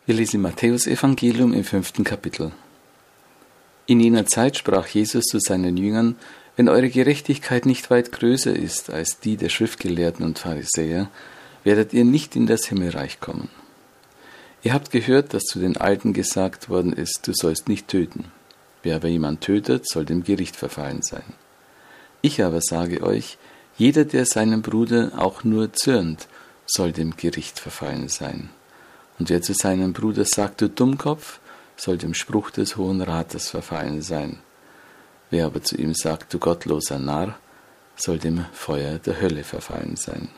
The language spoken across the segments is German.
Wir lesen im Matthäus-Evangelium im 5. Kapitel. In jener Zeit sprach Jesus zu seinen Jüngern: Wenn eure Gerechtigkeit nicht weit größer ist als die der Schriftgelehrten und Pharisäer, werdet ihr nicht in das Himmelreich kommen. Ihr habt gehört, dass zu den Alten gesagt worden ist: Du sollst nicht töten. Wer aber jemand tötet, soll dem Gericht verfallen sein. Ich aber sage euch: Jeder, der seinem Bruder auch nur zürnt, soll dem Gericht verfallen sein. Und wer zu seinem Bruder sagt: Du Dummkopf, soll dem Spruch des Hohen Rates verfallen sein. Wer aber zu ihm sagt: Du gottloser Narr, soll dem Feuer der Hölle verfallen sein.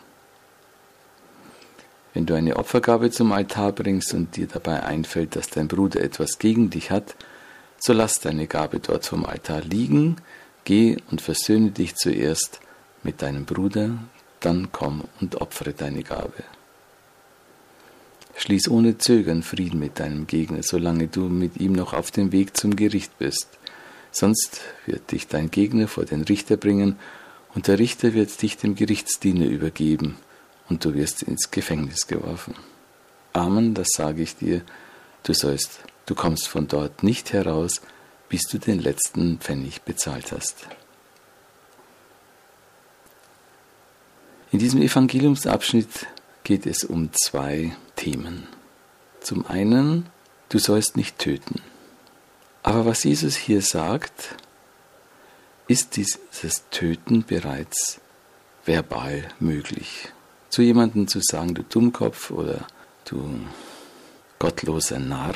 Wenn du eine Opfergabe zum Altar bringst und dir dabei einfällt, dass dein Bruder etwas gegen dich hat, so lass deine Gabe dort vom Altar liegen, geh und versöhne dich zuerst mit deinem Bruder, dann komm und opfere deine Gabe. Schließ ohne Zögern Frieden mit deinem Gegner, solange du mit ihm noch auf dem Weg zum Gericht bist. Sonst wird dich dein Gegner vor den Richter bringen, und der Richter wird dich dem Gerichtsdiener übergeben, und du wirst ins Gefängnis geworfen. Amen, das sage ich dir, du kommst von dort nicht heraus, bis du den letzten Pfennig bezahlt hast. In diesem Evangeliumsabschnitt geht es um 2 Themen. Zum einen, du sollst nicht töten. Aber was Jesus hier sagt, ist dieses Töten bereits verbal möglich. Zu jemandem zu sagen: Du Dummkopf oder du gottloser Narr,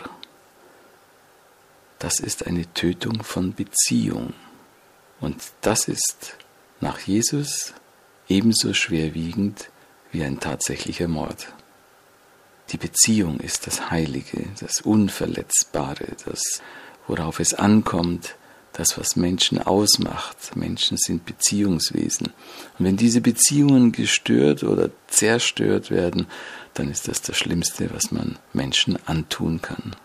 das ist eine Tötung von Beziehung. Und das ist nach Jesus ebenso schwerwiegend wie ein tatsächlicher Mord. Die Beziehung ist das Heilige, das Unverletzbare, das, worauf es ankommt, das, was Menschen ausmacht. Menschen sind Beziehungswesen. Und wenn diese Beziehungen gestört oder zerstört werden, dann ist das das Schlimmste, was man Menschen antun kann.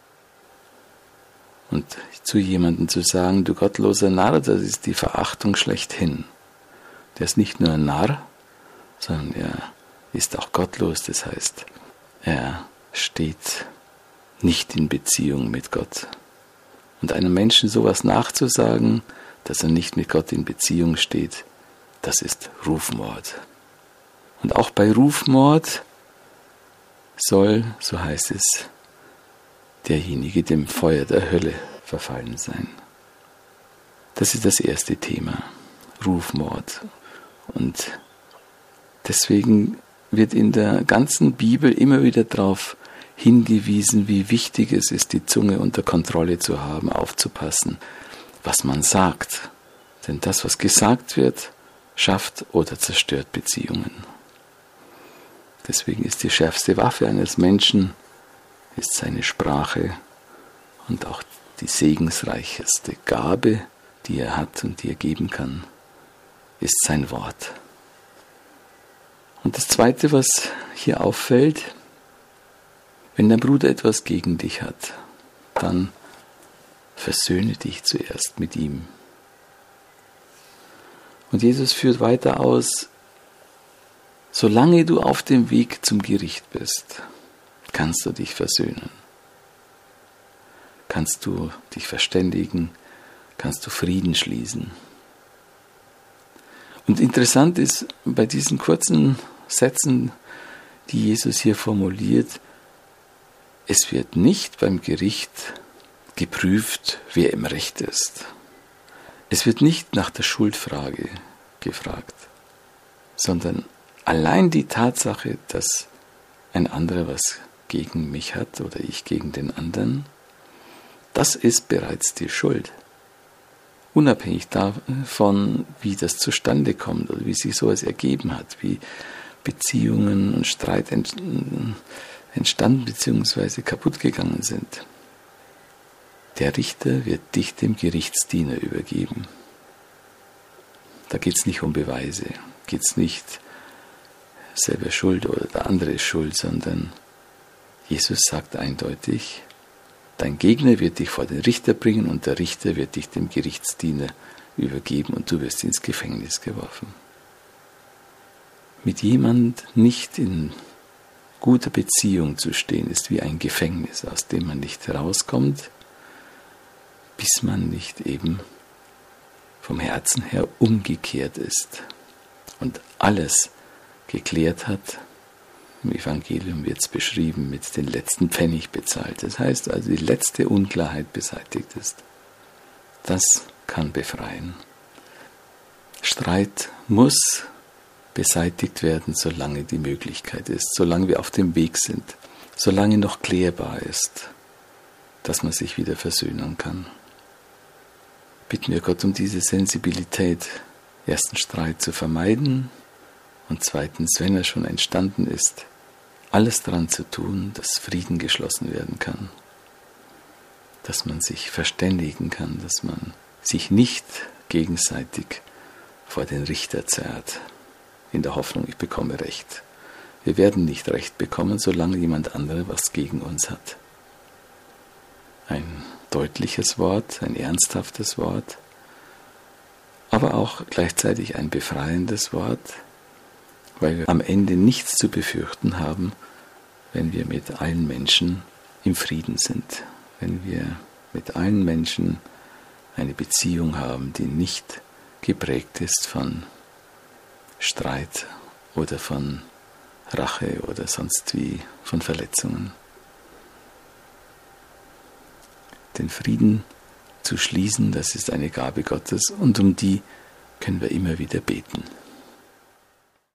Und zu jemandem zu sagen: Du gottloser Narr, das ist die Verachtung schlechthin. Der ist nicht nur ein Narr, sondern er ist auch gottlos, das heißt, er steht nicht in Beziehung mit Gott. Und einem Menschen sowas nachzusagen, dass er nicht mit Gott in Beziehung steht, das ist Rufmord. Und auch bei Rufmord soll, so heißt es, derjenige dem Feuer der Hölle verfallen sein. Das ist das erste Thema, Rufmord. Und deswegen wird in der ganzen Bibel immer wieder darauf hingewiesen, wie wichtig es ist, die Zunge unter Kontrolle zu haben, aufzupassen, was man sagt. Denn das, was gesagt wird, schafft oder zerstört Beziehungen. Deswegen ist die schärfste Waffe eines Menschen ist seine Sprache und auch die segensreichste Gabe, die er hat und die er geben kann, ist sein Wort. Und das Zweite, was hier auffällt: Wenn dein Bruder etwas gegen dich hat, dann versöhne dich zuerst mit ihm. Und Jesus führt weiter aus: Solange du auf dem Weg zum Gericht bist, kannst du dich versöhnen. Kannst du dich verständigen, kannst du Frieden schließen. Und interessant ist, bei diesen kurzen Sätzen, die Jesus hier formuliert, es wird nicht beim Gericht geprüft, wer im Recht ist. Es wird nicht nach der Schuldfrage gefragt, sondern allein die Tatsache, dass ein anderer was gegen mich hat oder ich gegen den anderen, das ist bereits die Schuld. Unabhängig davon, wie das zustande kommt oder wie sich sowas ergeben hat, wie Beziehungen und Streit entstanden bzw. kaputt gegangen sind. Der Richter wird dich dem Gerichtsdiener übergeben. Da geht es nicht um Beweise, geht es nicht selber schuld oder der andere ist schuld, sondern Jesus sagt eindeutig: Dein Gegner wird dich vor den Richter bringen und der Richter wird dich dem Gerichtsdiener übergeben und du wirst ins Gefängnis geworfen. Mit jemand nicht in guter Beziehung zu stehen ist wie ein Gefängnis, aus dem man nicht herauskommt, bis man nicht eben vom Herzen her umgekehrt ist und alles geklärt hat. Im Evangelium wird es beschrieben, mit den letzten Pfennig bezahlt. Das heißt also, die letzte Unklarheit beseitigt ist. Das kann befreien. Streit muss beseitigt werden, solange die Möglichkeit ist, solange wir auf dem Weg sind, solange noch klärbar ist, dass man sich wieder versöhnen kann. Bitten wir Gott um diese Sensibilität, erstens Streit zu vermeiden und zweitens, wenn er schon entstanden ist, alles daran zu tun, dass Frieden geschlossen werden kann, dass man sich verständigen kann, dass man sich nicht gegenseitig vor den Richter zerrt, in der Hoffnung, ich bekomme Recht. Wir werden nicht Recht bekommen, solange jemand anderes was gegen uns hat. Ein deutliches Wort, ein ernsthaftes Wort, aber auch gleichzeitig ein befreiendes Wort, weil wir am Ende nichts zu befürchten haben, wenn wir mit allen Menschen im Frieden sind, wenn wir mit allen Menschen eine Beziehung haben, die nicht geprägt ist von Streit oder von Rache oder sonst wie von Verletzungen. Den Frieden zu schließen, das ist eine Gabe Gottes und um die können wir immer wieder beten.